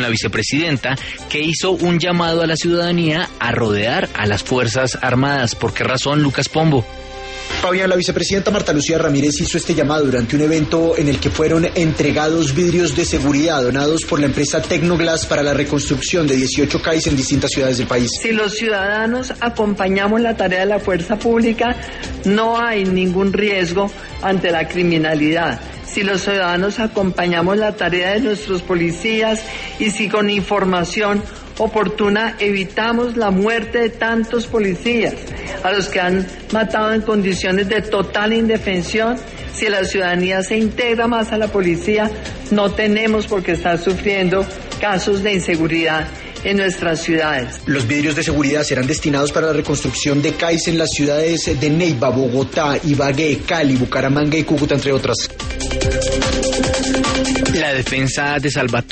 La vicepresidenta, que hizo un llamado a la ciudadanía a rodear a las Fuerzas Armadas. ¿Por qué razón, Lucas Pombo? Fabián, la vicepresidenta Marta Lucía Ramírez hizo este llamado durante un evento en el que fueron entregados vidrios de seguridad donados por la empresa Tecnoglass para la reconstrucción de 18 CAIs en distintas ciudades del país. Si los ciudadanos acompañamos la tarea de la fuerza pública, no hay ningún riesgo ante la criminalidad. Si los ciudadanos acompañamos la tarea de nuestros policías y si con información oportuna evitamos la muerte de tantos policías, a los que han matado en condiciones de total indefensión, si la ciudadanía se integra más a la policía, no tenemos por qué estar sufriendo casos de inseguridad en nuestras ciudades. Los vidrios de seguridad serán destinados para la reconstrucción de CAIs en las ciudades de Neiva, Bogotá, Ibagué, Cali, Bucaramanga y Cúcuta, entre otras. La defensa de Salvatore